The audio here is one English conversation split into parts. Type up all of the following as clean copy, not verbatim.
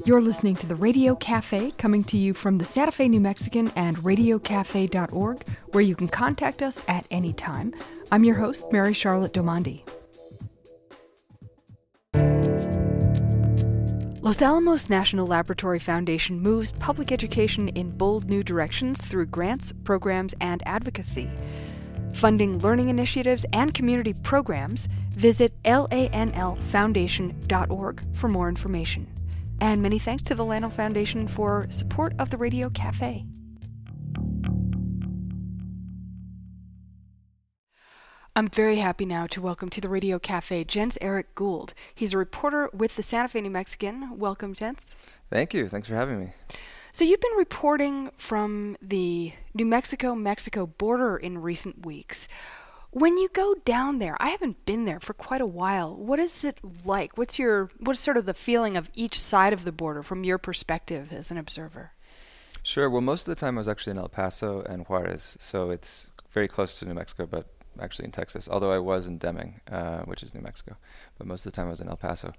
You're listening to the Radio Cafe, coming to you from the Santa Fe New Mexican and radiocafe.org, where you can contact us at any time. I'm your host, Mary Charlotte Domandi. Los Alamos National Laboratory Foundation moves public education in bold new directions through grants, programs, and advocacy. Funding learning initiatives and community programs, visit lanlfoundation.org for more information. And many thanks to the Lano Foundation for support of the Radio Cafe. I'm very happy now to welcome to the Radio Cafe Jens Eric Gould. He's a reporter with the Santa Fe New Mexican. Welcome, Jens. Thank you. Thanks for having me. So you've been reporting from the New Mexico-Mexico border in recent weeks. When you go down there, I haven't been there for quite a while. What is it like? What's sort of the feeling of each side of the border from your perspective as an observer? Sure. Well, most of the time I was actually in El Paso and Juarez, so it's very close to New Mexico, but actually in Texas, although I was in Deming, which is New Mexico. But most of the time I was in El Paso.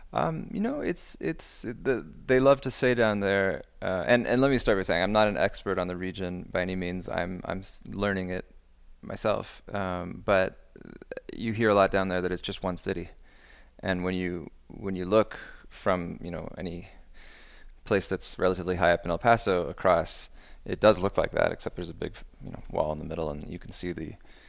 They love to say down there, and let me start by saying I'm not an expert on the region by any means. I'm learning it myself, but you hear a lot down there that it's just one city, and when you look from any place that's relatively high up in El Paso across, it does look like that, except there's a big wall in the middle, and you can see the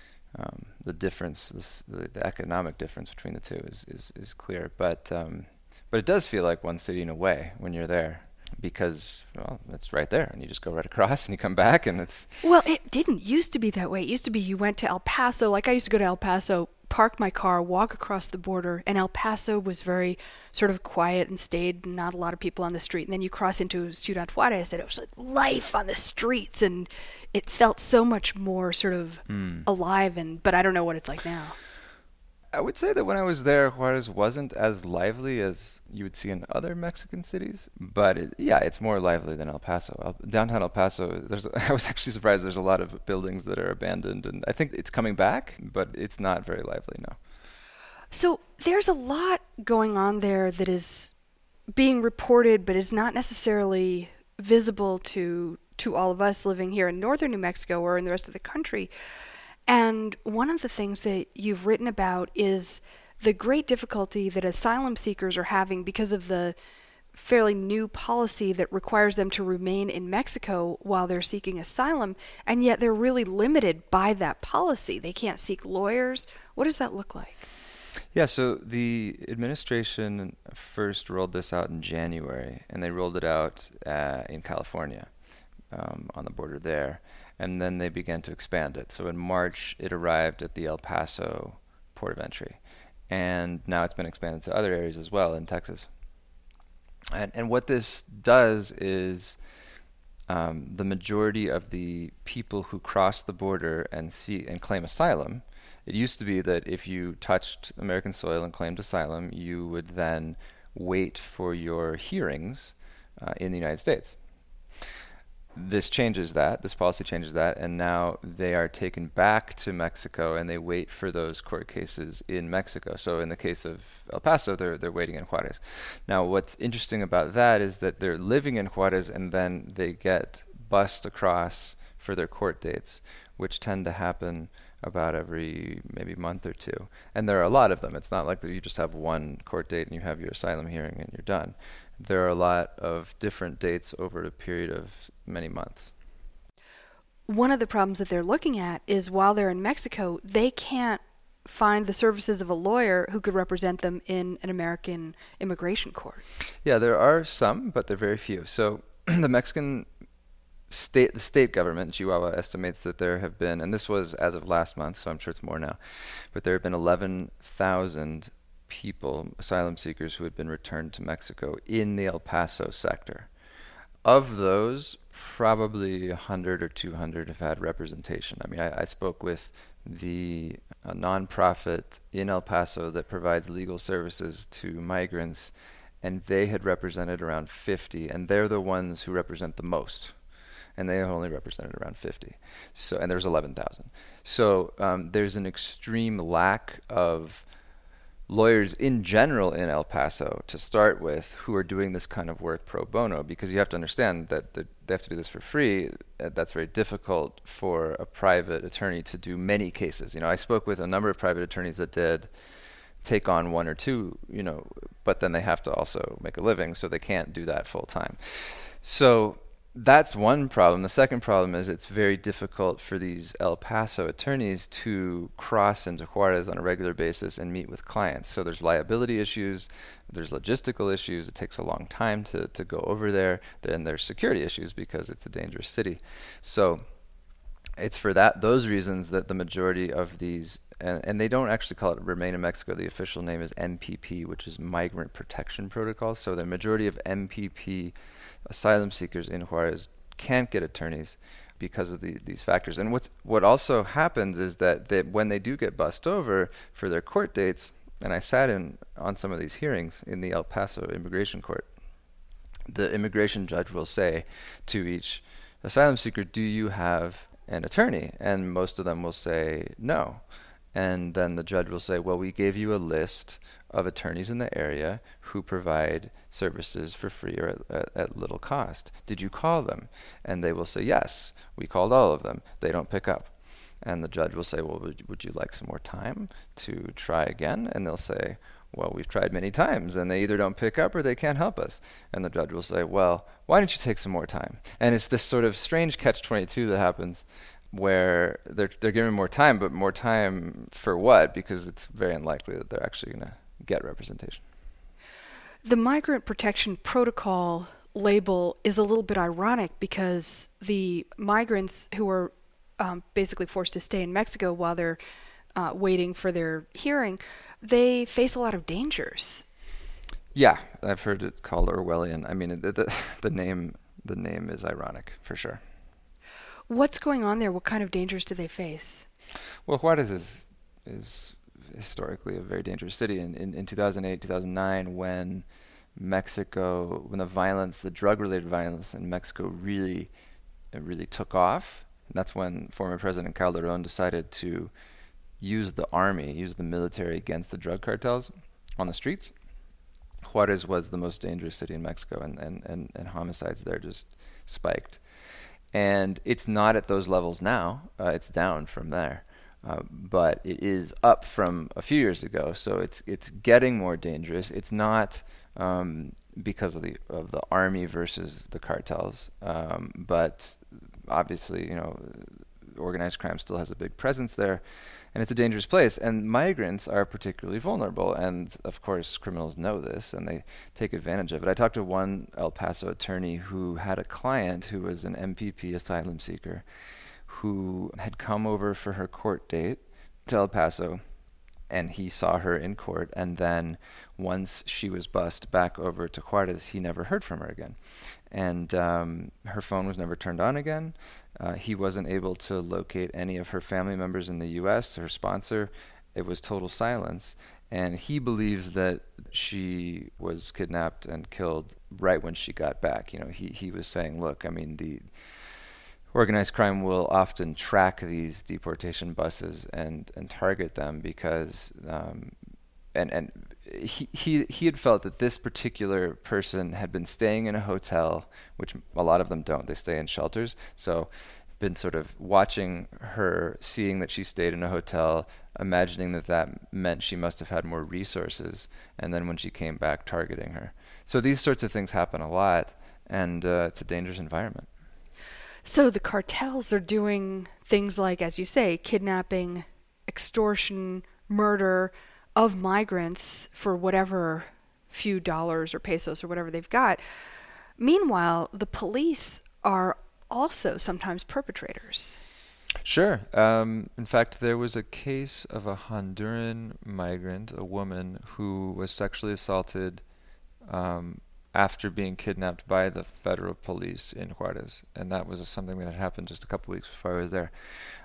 difference, the economic difference between the two is clear, but it does feel like one city in a way when you're there. Because, well, it's right there, and you just go right across, and you come back, and it's... Well, it didn't used to be that way. It used to be you went to El Paso, like I used to go to El Paso, park my car, walk across the border, and El Paso was very sort of quiet and stayed, not a lot of people on the street. And then you cross into Ciudad Juarez, and it was life on the streets, and it felt so much more sort of alive, but I don't know what it's like now. I would say that when I was there, Juarez wasn't as lively as you would see in other Mexican cities, but it's more lively than El Paso. Downtown El Paso, I was actually surprised there's a lot of buildings that are abandoned, and I think it's coming back, but it's not very lively now. So there's a lot going on there that is being reported, but is not necessarily visible to all of us living here in northern New Mexico or in the rest of the country. And one of the things that you've written about is the great difficulty that asylum seekers are having because of the fairly new policy that requires them to remain in Mexico while they're seeking asylum, and yet they're really limited by that policy. They can't seek lawyers. What does that look like? Yeah, so the administration first rolled this out in January, and they rolled it out in California on the border there. And then they began to expand it. So in March, it arrived at the El Paso port of entry. And now it's been expanded to other areas as well in Texas. And what this does is the majority of the people who cross the border and claim asylum, it used to be that if you touched American soil and claimed asylum, you would then wait for your hearings in the United States. This policy changes that, and now they are taken back to Mexico and they wait for those court cases in Mexico. So in the case of El Paso, they're waiting in Juarez. Now what's interesting about that is that they're living in Juarez and then they get bussed across for their court dates, which tend to happen about every maybe month or two. And there are a lot of them. It's not like that you just have one court date and you have your asylum hearing and you're done. There are a lot of different dates over a period of many months. One of the problems that they're looking at is while they're in Mexico, they can't find the services of a lawyer who could represent them in an American immigration court. Yeah, there are some, but they're very few. So the Mexican the state government, Chihuahua, estimates that there have been, and this was as of last month, so I'm sure it's more now, but there have been 11,000 people, asylum seekers, who had been returned to Mexico in the El Paso sector. Of those, probably 100 or 200 have had representation. I mean, I spoke with the nonprofit in El Paso that provides legal services to migrants, and they had represented around 50, and they're the ones who represent the most. And they have only represented around 50. So, and there's 11,000. So there's an extreme lack of lawyers in general in El Paso to start with who are doing this kind of work pro bono, because you have to understand that they have to do this for free. That's very difficult for a private attorney to do many cases. You know, I spoke with a number of private attorneys that did take on one or two, you know, but then they have to also make a living, so they can't do that full time. So that's one problem. The second problem is it's very difficult for these El Paso attorneys to cross into Juarez on a regular basis and meet with clients. So there's liability issues, there's logistical issues. It takes a long time to go over there. Then there's security issues because it's a dangerous city. So it's for those reasons that the majority of these, and they don't actually call it Remain in Mexico. The official name is MPP, which is Migrant Protection Protocol. So the majority of MPP asylum seekers in Juarez can't get attorneys because of these factors. And what also happens is that when they do get bussed over for their court dates, and I sat in on some of these hearings in the El Paso immigration court, the immigration judge will say to each asylum seeker, do you have an attorney? And most of them will say no. And then the judge will say, well, we gave you a list of attorneys in the area who provide services for free or at little cost. Did you call them? And they will say, yes, we called all of them. They don't pick up. And the judge will say, well, would you like some more time to try again? And they'll say, well, we've tried many times, and they either don't pick up or they can't help us. And the judge will say, well, why don't you take some more time? And it's this sort of strange catch-22 that happens where they're given more time, but more time for what? Because it's very unlikely that they're actually going to get representation. The Migrant Protection Protocol label is a little bit ironic because the migrants who are basically forced to stay in Mexico while they're waiting for their hearing, they face a lot of dangers. Yeah, I've heard it called Orwellian. I mean, the name is ironic for sure. What's going on there? What kind of dangers do they face? Well, Juarez is historically a very dangerous city. In 2008, 2009, when the drug-related violence in Mexico really took off, and that's when former President Calderon decided to use the military against the drug cartels on the streets. Juarez was the most dangerous city in Mexico, and homicides there just spiked. And it's not at those levels now. It's down from there. But it is up from a few years ago, so it's getting more dangerous. It's not because of the army versus the cartels, but obviously, organized crime still has a big presence there, and it's a dangerous place. And migrants are particularly vulnerable, and of course, criminals know this, and they take advantage of it. I talked to one El Paso attorney who had a client who was an MPP asylum seeker, who had come over for her court date to El Paso, and he saw her in court, and then once she was bussed back over to Juarez, he never heard from her again. And her phone was never turned on again. He wasn't able to locate any of her family members in the U.S., her sponsor. It was total silence. And he believes that she was kidnapped and killed right when she got back. He was saying, look, I mean, the organized crime will often track these deportation buses and target them because and he had felt that this particular person had been staying in a hotel, which a lot of them don't. They stay in shelters. So been sort of watching her, seeing that she stayed in a hotel, imagining that meant she must have had more resources, and then when she came back, targeting her. So these sorts of things happen a lot, and it's a dangerous environment. So the cartels are doing things like, as you say, kidnapping, extortion, murder of migrants for whatever few dollars or pesos or whatever they've got. Meanwhile, the police are also sometimes perpetrators. Sure. In fact, there was a case of a Honduran migrant, a woman, who was sexually assaulted after being kidnapped by the federal police in Juarez. And that was something that had happened just a couple weeks before I was there.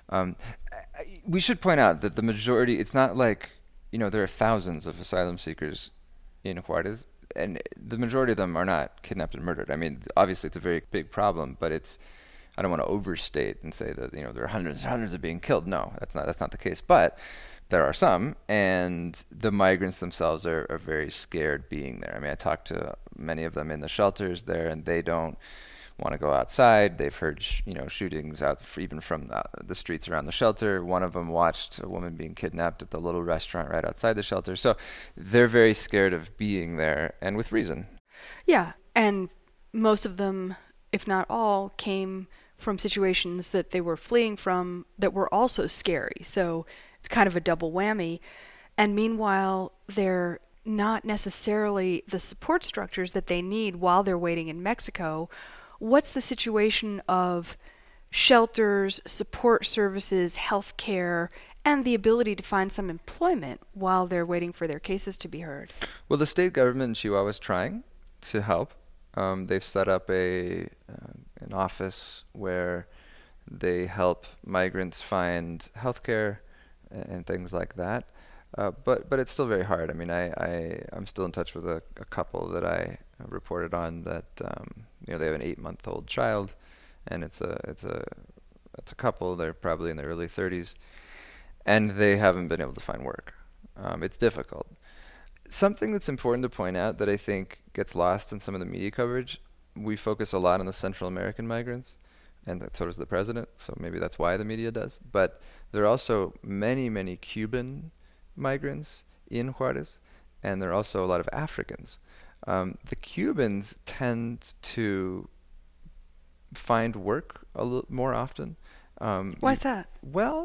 We should point out that the majority, it's not like, there are thousands of asylum seekers in Juarez, and the majority of them are not kidnapped and murdered. I mean, obviously it's a very big problem, but I don't want to overstate and say that, there are hundreds are being killed. No, that's not the case. But there are some, and the migrants themselves are very scared being there. I mean, I talked to many of them in the shelters there, and they don't want to go outside. They've heard, shootings out even from the streets around the shelter. One of them watched a woman being kidnapped at the little restaurant right outside the shelter. So they're very scared of being there, and with reason. Yeah, and most of them, if not all, came from situations that they were fleeing from that were also scary. So it's kind of a double whammy. And meanwhile, they're not necessarily the support structures that they need while they're waiting in Mexico. What's the situation of shelters, support services, health care, and the ability to find some employment while they're waiting for their cases to be heard? Well, the state government in Chihuahua is trying to help. They've set up an office where they help migrants find health care and things like that. But it's still very hard. I mean, I'm still in touch with a couple that I reported on that they have an 8-month-old child, and it's a couple. They're probably in their early 30s, and they haven't been able to find work. It's difficult. Something that's important to point out that I think gets lost in some of the media coverage, we focus a lot on the Central American migrants, and so does the president, so maybe that's why the media does. But there are also many, many Cuban migrants in Juarez, and there are also a lot of Africans. The Cubans tend to find work a little more often. Why is that? Well,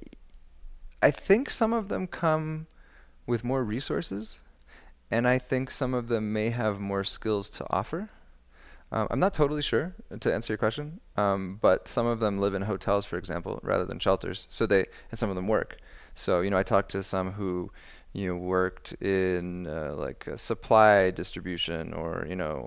I think some of them come with more resources, and I think some of them may have more skills to offer. I'm not totally sure, to answer your question, but some of them live in hotels, for example, rather than shelters. And some of them work. So, I talked to some who, worked in supply distribution or,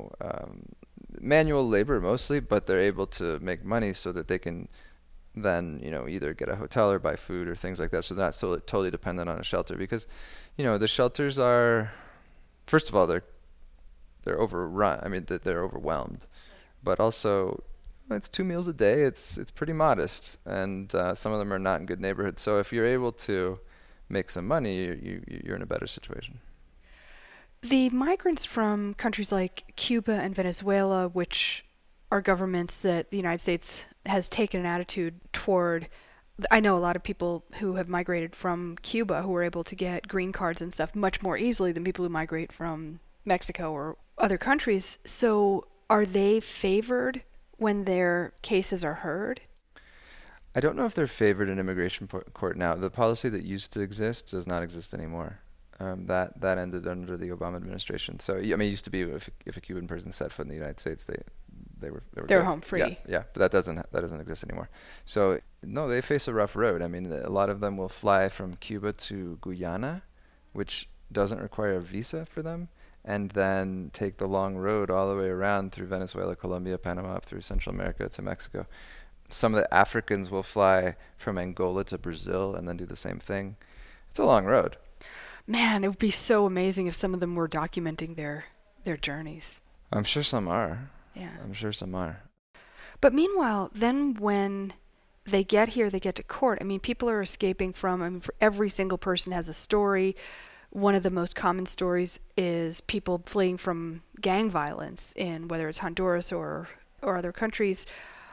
manual labor mostly, but they're able to make money so that they can then, either get a hotel or buy food or things like that. So they're not so totally dependent on a shelter because, the shelters are, first of all, they're overrun. I mean, they're overwhelmed, but also it's 2 meals a day. It's pretty modest, and some of them are not in good neighborhoods. So if you're able to make some money, you're in a better situation. The migrants from countries like Cuba and Venezuela, which are governments that the United States has taken an attitude toward. I know a lot of people who have migrated from Cuba who are able to get green cards and stuff much more easily than people who migrate from Mexico or other countries. So are they favored when their cases are heard? I don't know if they're favored in immigration court now. The policy that used to exist does not exist anymore. That ended under the Obama administration. So it used to be if a Cuban person set foot in the United States, they were home free. Yeah, but that doesn't exist anymore. So no, they face a rough road. I mean, a lot of them will fly from Cuba to Guyana, which doesn't require a visa for them, and then take the long road all the way around through Venezuela, Colombia, Panama, up through Central America to Mexico. Some of the Africans will fly from Angola to Brazil and then do the same thing. It's a long road. Man, it would be so amazing if some of them were documenting their journeys. I'm sure some are. Yeah. I'm sure some are. But meanwhile, then when they get here, they get to court. I mean, people are escaping from, for every single person has a story. One of the most common stories is people fleeing from gang violence in whether it's Honduras or other countries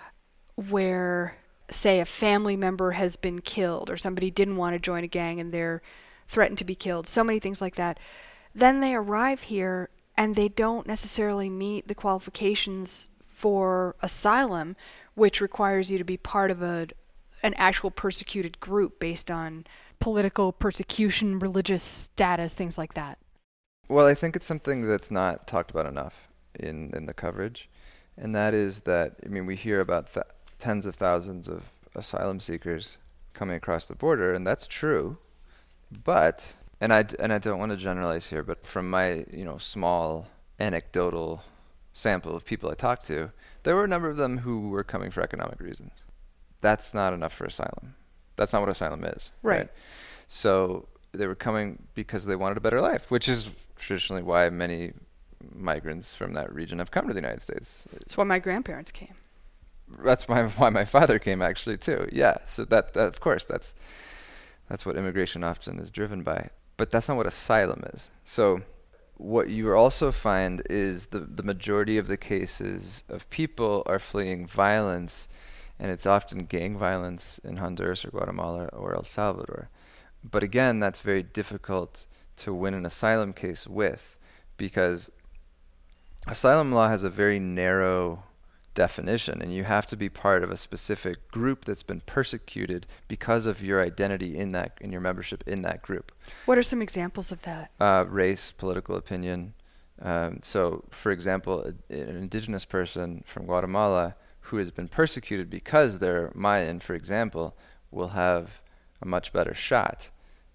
where, say, a family member has been killed or somebody didn't want to join a gang and they're threatened to be killed. So many things like that. Then they arrive here and they don't necessarily meet the qualifications for asylum, which requires you to be part of an actual persecuted group based on political persecution, religious status, things like that. Well, I think it's something that's not talked about enough in the coverage, and that is that, we hear about tens of thousands of asylum seekers coming across the border, and that's true, but, and I don't want to generalize here, but from my, small anecdotal sample of people I talked to, there were a number of them who were coming for economic reasons. That's not enough for asylum. That's not what asylum is. Right. So they were coming because they wanted a better life, which is traditionally why many migrants from that region have come to the United States. That's why my grandparents came. That's why my father came, actually, too. Yeah. So that of course, that's That's what immigration often is driven by. But that's not what asylum is. So what you also find is the majority of the cases of people are fleeing violence, and it's often gang violence in Honduras or Guatemala or El Salvador. But again, that's very difficult to win an asylum case with, because asylum law has a very narrow definition, and you have to be part of a specific group that's been persecuted because of your identity in your membership in that group. What are some examples of that? Race, political opinion. So, for example, an indigenous person from Guatemala who has been persecuted because they're Mayan, for example, will have a much better shot.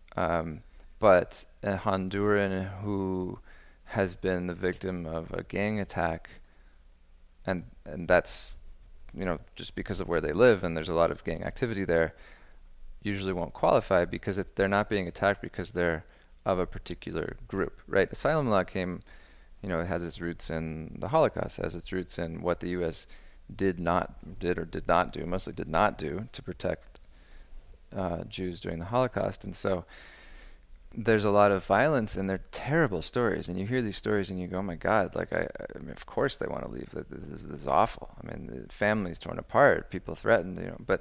But a Honduran who has been the victim of a gang attack, and that's, just because of where they live, and there's a lot of gang activity there, usually won't qualify because they're not being attacked because they're of a particular group, right? Asylum law came, it has its roots in the Holocaust, it has its roots in what the U.S. did not do, mostly did not do to protect Jews during the Holocaust. And so there's a lot of violence, and they're terrible stories, and you hear these stories and you go, oh my God, like I mean, of course they want to leave. This is awful. I mean, the families torn apart, people threatened,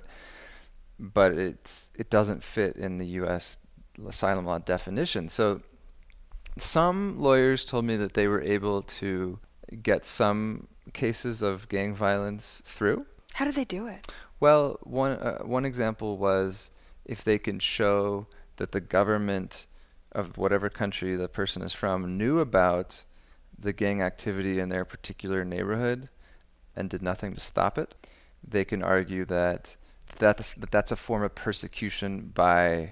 but it doesn't fit in the U.S. asylum law definition. So some lawyers told me that they were able to get some cases of gang violence through. How did they do it? Well, one example was if they can show that the government of whatever country the person is from knew about the gang activity in their particular neighborhood and did nothing to stop it, they can argue that's a form of persecution by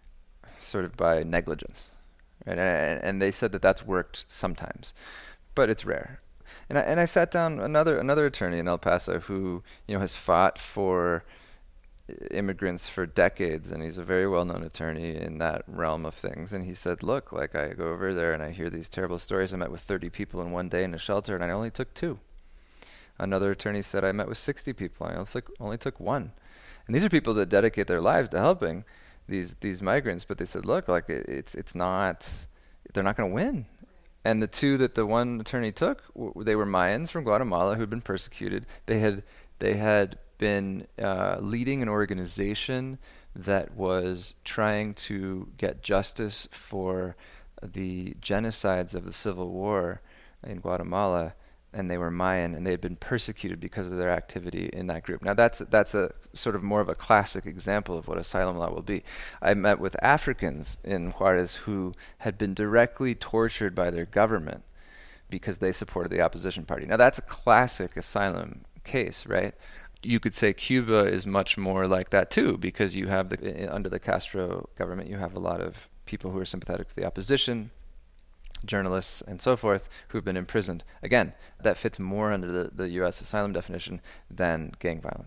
negligence, right? And they said that that's worked sometimes, but it's rare. And I sat down another attorney in El Paso who has fought for immigrants for decades, and he's a very well-known attorney in that realm of things. And he said, look, like I go over there and I hear these terrible stories. I met with 30 people in one day in a shelter, and I only took 2. Another attorney said I met with 60 people, and I only took 1. And these are people that dedicate their lives to helping these migrants, but they said, look, like it's not, they're not going to win. And the 2 that the one attorney took, they were Mayans from Guatemala who'd been persecuted. They had been leading an organization that was trying to get justice for the genocides of the Civil War in Guatemala, and they were Mayan, and they had been persecuted because of their activity in that group. Now that's a sort of more of a classic example of what asylum law will be. I met with Africans in Juarez who had been directly tortured by their government because they supported the opposition party. Now that's a classic asylum case, right? You could say Cuba is much more like that too, because you have under the Castro government, you have a lot of people who are sympathetic to the opposition, journalists and so forth, who've been imprisoned. Again, that fits more under the U.S. asylum definition than gang violence.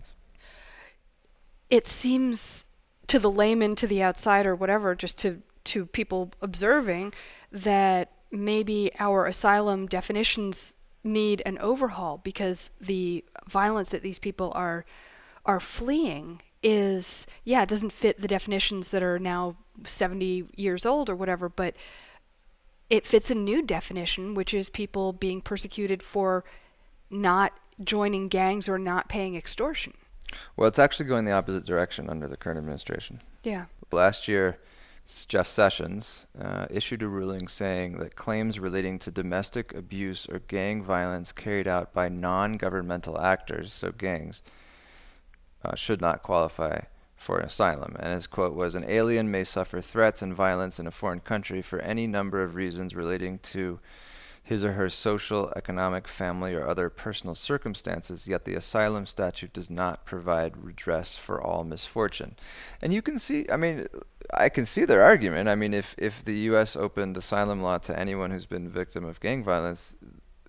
It seems to the layman, to the outsider, whatever, just to people observing, that maybe our asylum definitions need an overhaul, because the violence that these people are fleeing is, it doesn't fit the definitions that are now 70 years old or whatever, but it fits a new definition, which is people being persecuted for not joining gangs or not paying extortion. Well, it's actually going the opposite direction under the current administration. Yeah. Last year, Jeff Sessions issued a ruling saying that claims relating to domestic abuse or gang violence carried out by non-governmental actors, so gangs, should not qualify for an asylum. And his quote was, "An alien may suffer threats and violence in a foreign country for any number of reasons relating to his or her social, economic, family, or other personal circumstances, yet the asylum statute does not provide redress for all misfortune." And you can see, I can see their argument. If the U.S. opened asylum law to anyone who's been victim of gang violence,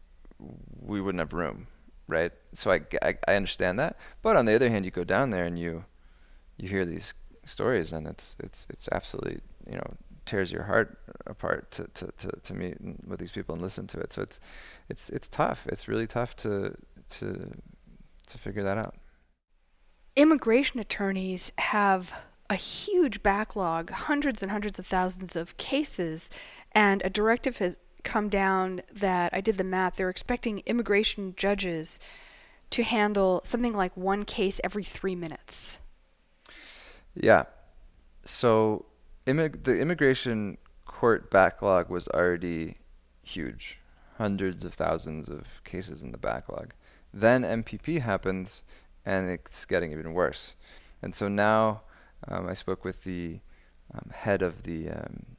we wouldn't have room, right? So I understand that. But on the other hand, you go down there and you hear these stories, and it's absolutely, tears your heart apart to meet with these people and listen to it. So it's tough. It's really tough to figure that out. Immigration attorneys have a huge backlog, hundreds and hundreds of thousands of cases, and a directive has come down that I did the math. They're expecting immigration judges to handle something like one case every 3 minutes. Yeah. So the immigration court backlog was already huge, hundreds of thousands of cases in the backlog. Then MPP happens, and it's getting even worse. And so now I spoke with the head of the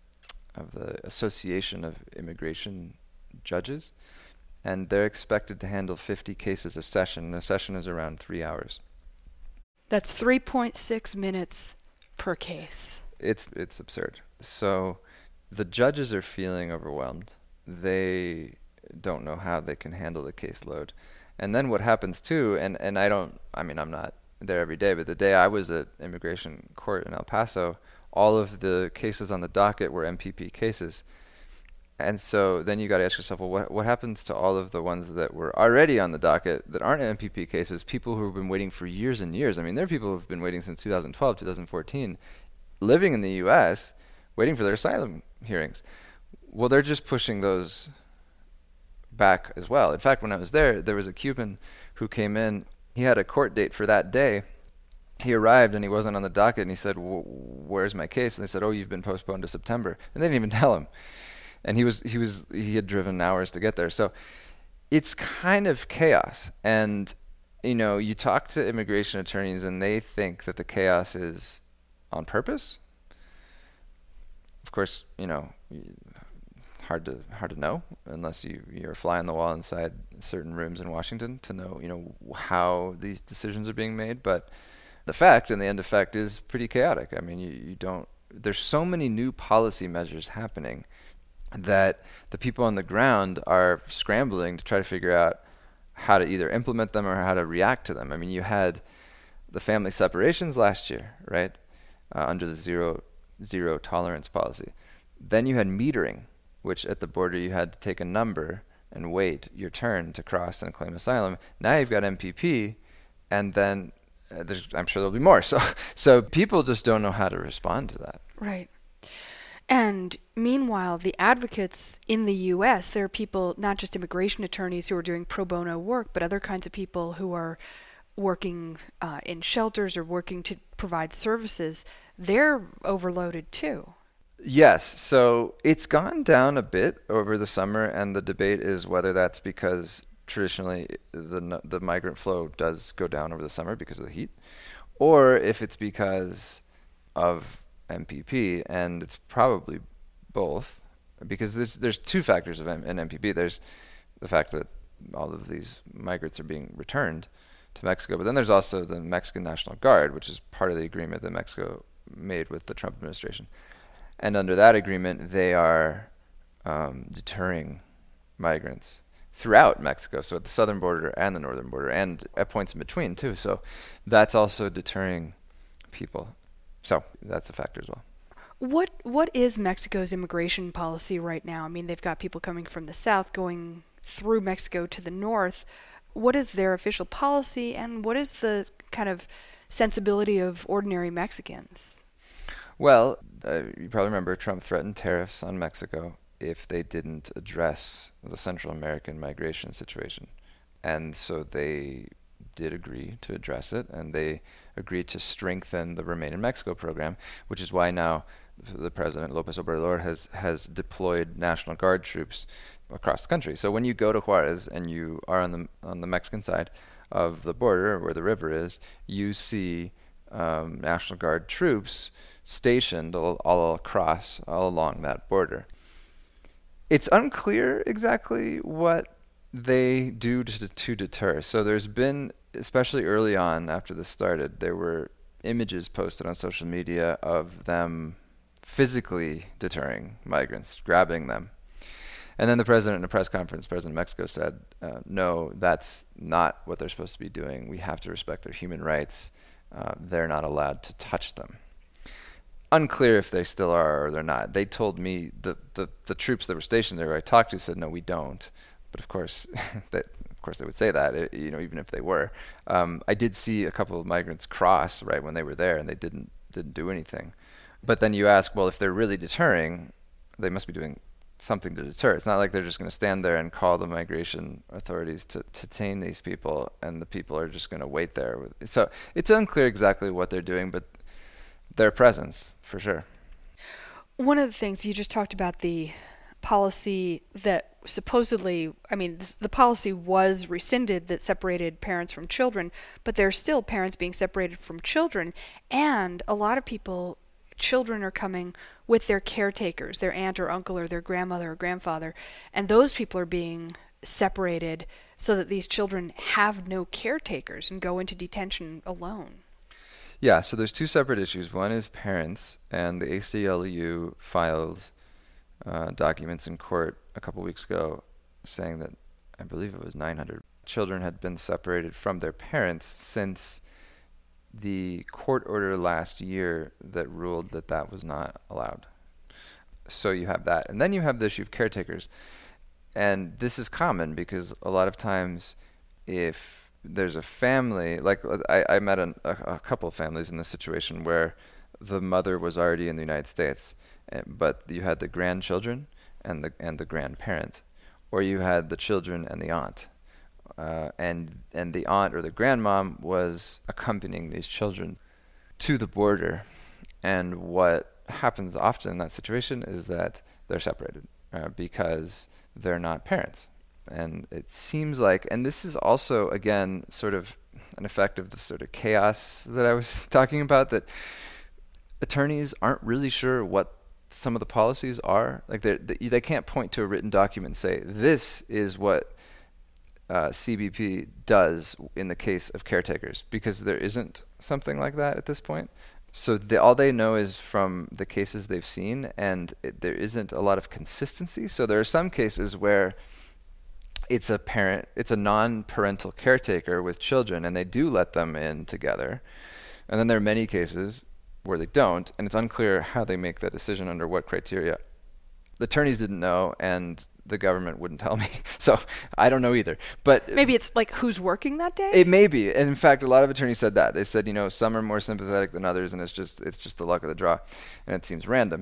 Association of Immigration Judges, and they're expected to handle 50 cases a session. And a session is around 3 hours. That's 3.6 minutes per case. It's absurd. So the judges are feeling overwhelmed. They don't know how they can handle the caseload. And then what happens too, and I'm not there every day, but the day I was at immigration court in El Paso, all of the cases on the docket were MPP cases. And so then you got to ask yourself, well, what happens to all of the ones that were already on the docket that aren't MPP cases, people who have been waiting for years and years? I mean, there are people who have been waiting since 2012, 2014, living in the U.S., waiting for their asylum hearings. Well, they're just pushing those back as well. In fact, when I was there was a Cuban who came in. He had a court date for that day. He arrived and he wasn't on the docket, and he said, where's my case? And they said, oh, you've been postponed to September. And they didn't even tell him. And he had driven hours to get there. So it's kind of chaos. And, you talk to immigration attorneys and they think that the chaos is on purpose. Of course, hard to know unless you're a fly on the wall inside certain rooms in Washington to know, how these decisions are being made. But the end effect is pretty chaotic. I mean, there's so many new policy measures happening that the people on the ground are scrambling to try to figure out how to either implement them or how to react to them. I mean, you had the family separations last year, right, under the zero tolerance policy. Then you had metering, which at the border you had to take a number and wait your turn to cross and claim asylum. Now you've got MPP, and then I'm sure there'll be more. So people just don't know how to respond to that. Right. And meanwhile, the advocates in the U.S., there are people, not just immigration attorneys who are doing pro bono work, but other kinds of people who are working in shelters or working to provide services. They're overloaded too. Yes. So it's gone down a bit over the summer, and the debate is whether that's because traditionally the migrant flow does go down over the summer because of the heat, or if it's because of MPP, and it's probably both, because there's two factors in MPP. There's the fact that all of these migrants are being returned to Mexico, but then there's also the Mexican National Guard, which is part of the agreement that Mexico made with the Trump administration. And under that agreement, they are deterring migrants throughout Mexico, so at the southern border and the northern border, and at points in between too. So that's also deterring people. So that's a factor as well. What is Mexico's immigration policy right now? I mean, they've got people coming from the south going through Mexico to the north. What is their official policy, and what is the kind of sensibility of ordinary Mexicans? Well, you probably remember Trump threatened tariffs on Mexico if they didn't address the Central American migration situation. And so they did agree to address it, and they agreed to strengthen the Remain in Mexico program, which is why now the President, López Obrador, has deployed National Guard troops across the country. So when you go to Juarez and you are on the Mexican side of the border where the river is, you see National Guard troops stationed all along that border. It's unclear exactly what they do to deter. So there's been, especially early on after this started, there were images posted on social media of them physically deterring migrants, grabbing them. And then the president in a press conference, President of Mexico, said, no, that's not what they're supposed to be doing. We have to respect their human rights. They're not allowed to touch them. Unclear if they still are or they're not. They told me the troops that were stationed there, I talked to, said no, we don't. But of course, they would say that, even if they were. I did see a couple of migrants cross right when they were there, and they didn't didn't do anything. But then you ask, well, if they're really deterring, they must be doing something to deter. It's not like they're just going to stand there and call the migration authorities to detain these people, and the people are just going to wait there. So it's unclear exactly what they're doing, but their presence, for sure. One of the things you just talked about, the policy that supposedly, I mean, the policy was rescinded that separated parents from children, but there are still parents being separated from children, and a lot of people, children are coming with their caretakers, their aunt or uncle or their grandmother or grandfather, and those people are being separated so that these children have no caretakers and go into detention alone. Yeah, so there's two separate issues. One is parents, and the ACLU filed documents in court a couple weeks ago saying that I believe it was 900 children had been separated from their parents since the court order last year that ruled that that was not allowed. So you have that. And then you have the issue of caretakers. And this is common because a lot of times if there's a family, like I met a couple of families in this situation where the mother was already in the United States, but you had the grandchildren and the grandparent, or you had the children and the aunt. And the aunt or the grandmom was accompanying these children to the border. And what happens often in that situation is that they're separated because they're not parents. And it seems like, and this is also, again, sort of an effect of the sort of chaos that I was talking about, that attorneys aren't really sure what some of the policies are. Like they can't point to a written document and say, this is what CBP does in the case of caretakers, because there isn't something like that at this point. So all they know is from the cases they've seen, and there isn't a lot of consistency. So there are some cases where it's a non-parental caretaker with children, and they do let them in together. And then there are many cases where they don't, and it's unclear how they make that decision, under what criteria. The attorneys didn't know, and the government wouldn't tell me. So I don't know either. But maybe it's like who's working that day? It may be. And in fact, a lot of attorneys said that. They said, some are more sympathetic than others, and it's just the luck of the draw, and it seems random.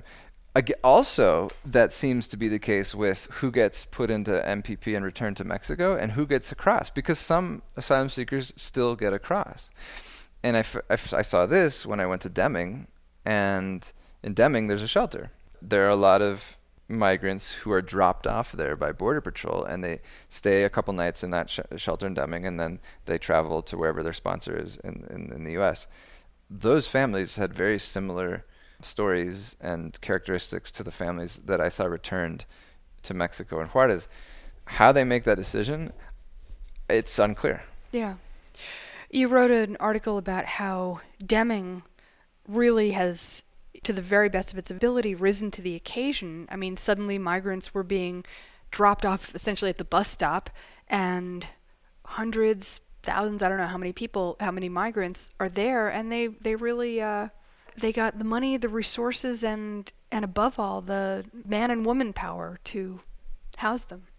Also, that seems to be the case with who gets put into MPP and returned to Mexico and who gets across, because some asylum seekers still get across. And I saw this when I went to Deming, and in Deming there's a shelter. There are a lot of migrants who are dropped off there by Border Patrol, and they stay a couple nights in that shelter in Deming, and then they travel to wherever their sponsor is in the U.S. Those families had very similar stories and characteristics to the families that I saw returned to Mexico and Juarez. How they make that decision, it's unclear. Yeah. You wrote an article about how Deming really has, to the very best of its ability, risen to the occasion. I mean, suddenly migrants were being dropped off essentially at the bus stop, and hundreds, thousands, I don't know how many migrants are there, and they really they got the money, the resources, and above all, the man and woman power to house them.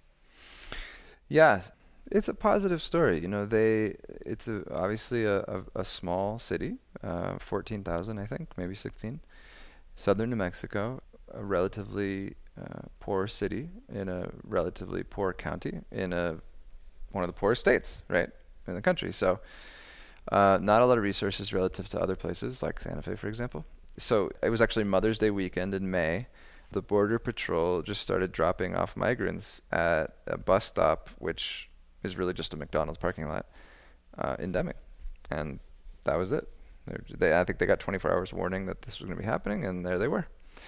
Yeah, it's a positive story. It's obviously a small city, 14,000, I think, maybe 16. Southern New Mexico, a relatively poor city in a relatively poor county in one of the poorest states, right, in the country. So not a lot of resources relative to other places like Santa Fe, for example. So it was actually Mother's Day weekend in May. The Border Patrol just started dropping off migrants at a bus stop, which is really just a McDonald's parking lot in Deming. And that was it. I think they got 24 hours warning that this was going to be happening, and there they were.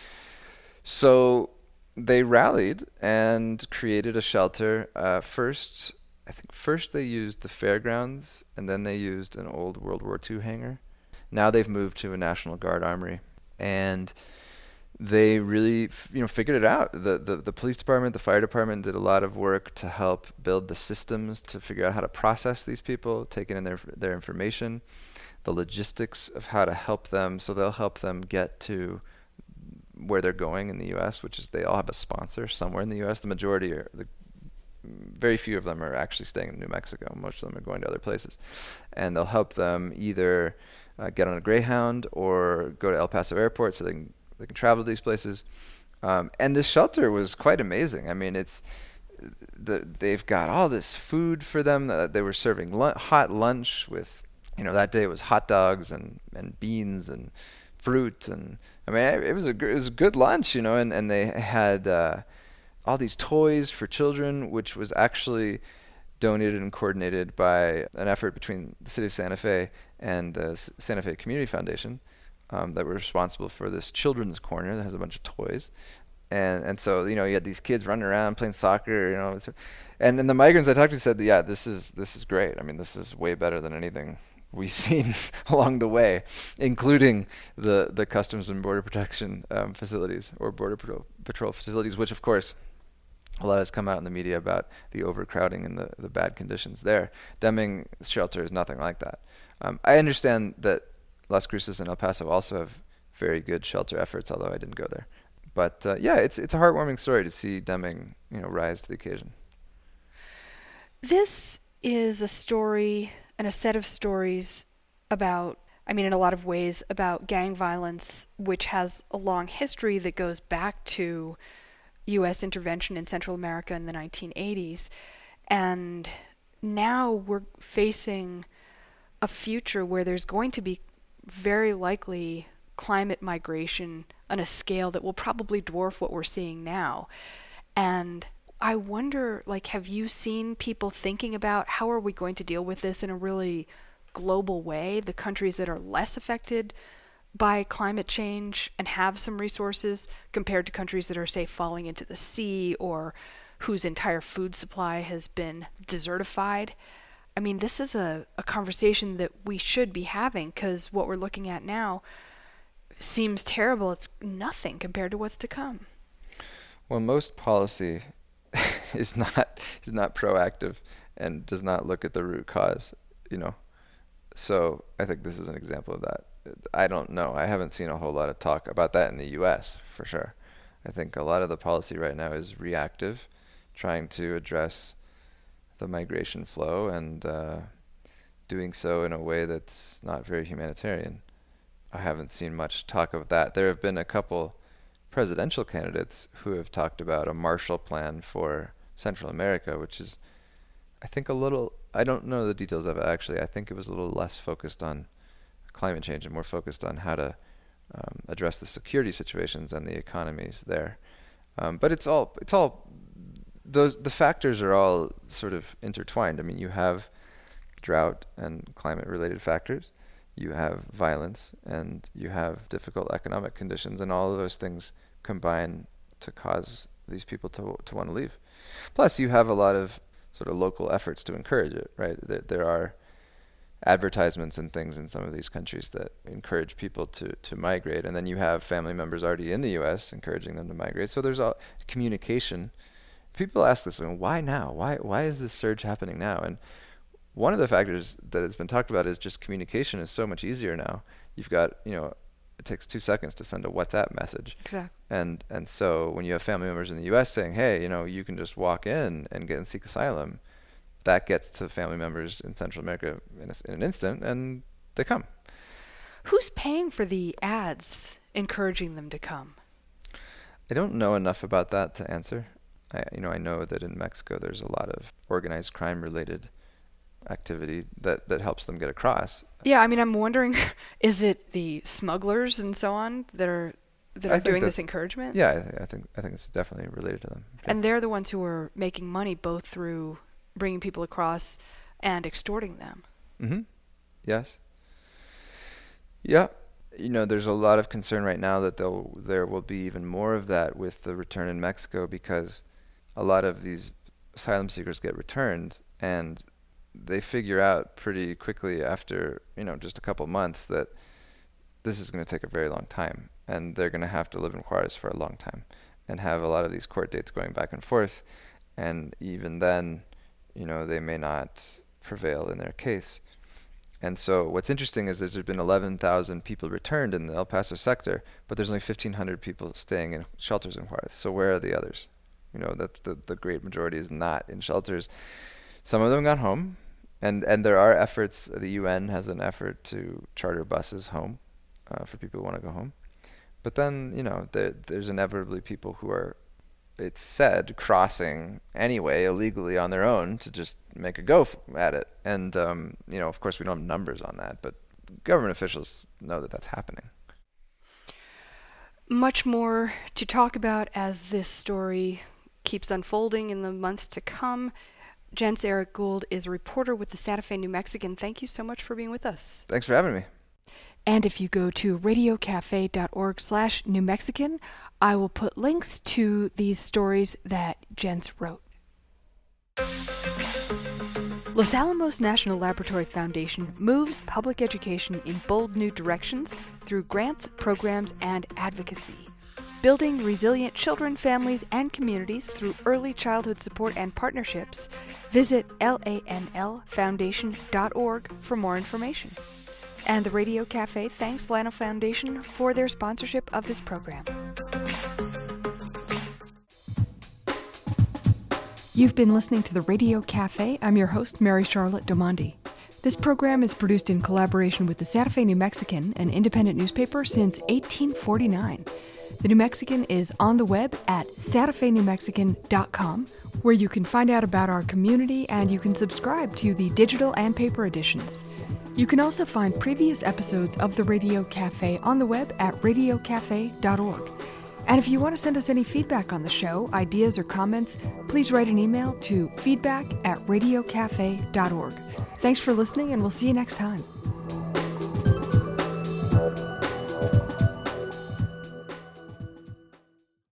So they rallied and created a shelter. First they used the fairgrounds, and then they used an old World War II hangar. Now they've moved to a National Guard armory, and they really figured it out. The police department, the fire department did a lot of work to help build the systems to figure out how to process these people, taking in their information, the logistics of how to help them. So they'll help them get to where they're going in the U.S., which is they all have a sponsor somewhere in the U.S. The majority very few of them are actually staying in New Mexico. Most of them are going to other places. And they'll help them either get on a Greyhound or go to El Paso Airport so they can travel to these places. And this shelter was quite amazing. I mean, they've got all this food for them. They were serving hot lunch with, that day it was hot dogs and beans and fruit, and I mean it was a good lunch, and they had all these toys for children, which was actually donated and coordinated by an effort between the city of Santa Fe and the Santa Fe Community Foundation that were responsible for this children's corner that has a bunch of toys. And so, you had these kids running around playing soccer, and then the migrants I talked to said, yeah, this is great. I mean, this is way better than anything we've seen along the way, including the Customs and Border Protection facilities or Border Patrol facilities, which, of course, a lot has come out in the media about the overcrowding and the bad conditions there. Deming shelter is nothing like that. I understand that Las Cruces and El Paso also have very good shelter efforts, although I didn't go there. But yeah, it's a heartwarming story to see Deming, rise to the occasion. This is a story and a set of stories about, in a lot of ways, about gang violence, which has a long history that goes back to U.S. intervention in Central America in the 1980s. And now we're facing a future where there's going to be very likely climate migration on a scale that will probably dwarf what we're seeing now. And I wonder, have you seen people thinking about how are we going to deal with this in a really global way? The countries that are less affected by climate change and have some resources compared to countries that are, say, falling into the sea or whose entire food supply has been desertified. I mean, this is a conversation that we should be having, because what we're looking at now seems terrible. It's nothing compared to what's to come. Well, most policy is not proactive and does not look at the root cause, So I think this is an example of that. I don't know. I haven't seen a whole lot of talk about that in the U.S. for sure. I think a lot of the policy right now is reactive, trying to address the migration flow and doing so in a way that's not very humanitarian. I haven't seen much talk of that. There have been a couple presidential candidates who have talked about a Marshall Plan for Central America, which is, I think, I don't know the details of it actually. I think it was a little less focused on climate change and more focused on how to address the security situations and the economies there. But it's all the factors are all sort of intertwined. I mean, you have drought and climate related factors. You have violence, and you have difficult economic conditions, and all of those things combine to cause these people to want to leave. Plus, you have a lot of sort of local efforts to encourage it, right? There are advertisements and things in some of these countries that encourage people to migrate, and then you have family members already in the U.S. encouraging them to migrate. So there's all communication. People ask this, why now? Why is this surge happening now? And one of the factors that has been talked about is just communication is so much easier now. You've got, it takes 2 seconds to send a WhatsApp message. Exactly. And so when you have family members in the U.S. saying, hey, you can just walk in and seek asylum, that gets to family members in Central America in an instant, and they come. Who's paying for the ads encouraging them to come? I don't know enough about that to answer. I know that in Mexico there's a lot of organized crime-related activity that helps them get across. Yeah, I'm wondering, is it the smugglers and so on that are doing this encouragement? Yeah, I think it's definitely related to them. Yeah. And they're the ones who are making money both through bringing people across and extorting them. Mm-hmm. Yes. Yeah. There's a lot of concern right now that there will be even more of that with the return in Mexico, because a lot of these asylum seekers get returned, and they figure out pretty quickly after, just a couple months that this is going to take a very long time, and they're going to have to live in Juarez for a long time and have a lot of these court dates going back and forth. And even then, they may not prevail in their case. And so what's interesting is there's been 11,000 people returned in the El Paso sector, but there's only 1,500 people staying in shelters in Juarez. So where are the others? That the great majority is not in shelters. Some of them got home, And there are efforts. The UN has an effort to charter buses home for people who want to go home. But then, there's inevitably people who are, it's said, crossing anyway illegally on their own to just make a go at it. And, of course, we don't have numbers on that, but government officials know that that's happening. Much more to talk about as this story keeps unfolding in the months to come. Jens Erik Gould is a reporter with the Santa Fe New Mexican. Thank you so much for being with us. Thanks for having me. And if you go to radiocafe.org/New Mexican, I will put links to these stories that Jens wrote. Los Alamos National Laboratory Foundation moves public education in bold new directions through grants, programs, and advocacy. Building resilient children, families, and communities through early childhood support and partnerships. Visit lanlfoundation.org for more information. And the Radio Cafe thanks Llano Foundation for their sponsorship of this program. You've been listening to the Radio Cafe. I'm your host, Mary Charlotte Domandi. This program is produced in collaboration with the Santa Fe New Mexican, an independent newspaper since 1849. The New Mexican is on the web at santafenewmexican.com, where you can find out about our community and you can subscribe to the digital and paper editions. You can also find previous episodes of the Radio Cafe on the web at radiocafe.org. And if you want to send us any feedback on the show, ideas or comments, please write an email to feedback@radiocafe.org. Thanks for listening, and we'll see you next time.